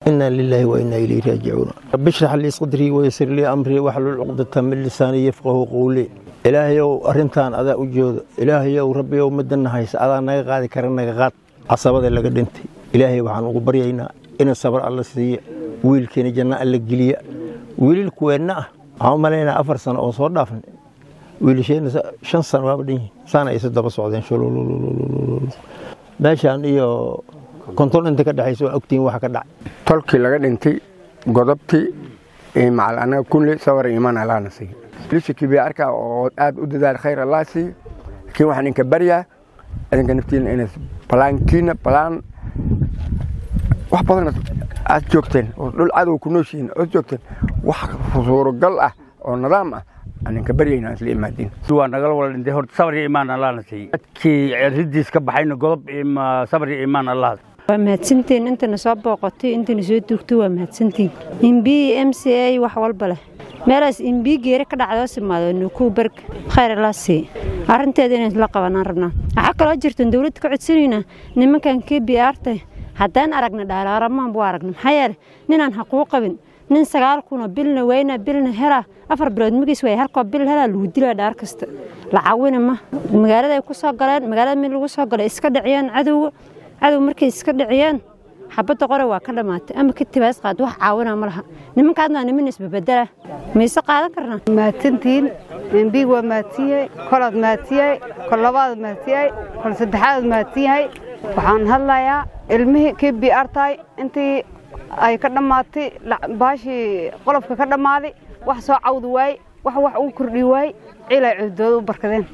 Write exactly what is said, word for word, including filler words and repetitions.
إنا لله وإنا إليه راجعون رب اشرح لي صدري ويسر لي أمري واحلل عقدة من لساني يفقهوا قولي إلهي أرنتان أدا وجود إلهي ربي ومدنا هيس أدا نغا قادي كرن نغا قاد عصبده لغا دنتي إلهي waxaan ugu baryaynaa in sabar alla siiyo wiilkeena janna alla geliya wiilkuweena ah malayna afar sano oo soo dhaafan wiilasheen shan sano waa badin sana ay sadaba socdeen shululul meeshan iyo konton inta ka dhaxayso ogtiin waxa ka dhacay tolkii laga dhintay godobtii ee macal anaga kulli sawir iimaan Allah nasiib lishii bi arka oo aad u dadaal khayr Allah si kii waxaan inka bariya adinka naftiin in plankiina plan wax badan aad joogteen oo dhul cadow ku nooshiin oo joogteen wax suuragal ah oo nidaam ah anka bariyayna isla imaadin duwa nagal wala dhintay horta sabr iyo iimaan Allah nasiib kii ridiis ka baxayna godob ima sabr iyo iimaan Allah waa mahadsantiin intana soo booqatay intana soo duugtay waa mahadsantiin in B M C A wax walba leh meelaas in B geere ka dhacdo simaado ku bark khayr la si arinteeda in la qabanaan rabnaa waxa kala jirto dawladda ka codsanayna nimankan K B R ta haddaan aragna dhaaraaramaan buu aragna maxay yahay ninaan xaquuq qabin nin sagaal kuna bilna weyna bilna hera afar bilood magis way halka bil hela lagu dilaa dhaar kasta la caawina ma magaalada ay ku soo galeen magaalada mid lagu soo galay iska dhaciyaan cadow cadow markay iska dhaciyaan xabada qore waa ka dhamaatay ama ka tibaas qaad wax caawina ma laha nimankaadna niman isbabadala ma isa qaadan karnaa maatintiin MB waa maatiyay kolad maatiyay kolabaad maatiyay kol saddexaad maatiyay waxaan hadlayaa ilmihii K B R tay intii ay ka dhamaatay baashi qolofka ka dhamaaday wax soo cawd waay wax wax uu kordhi waay ilaa ciidoodu barkadeen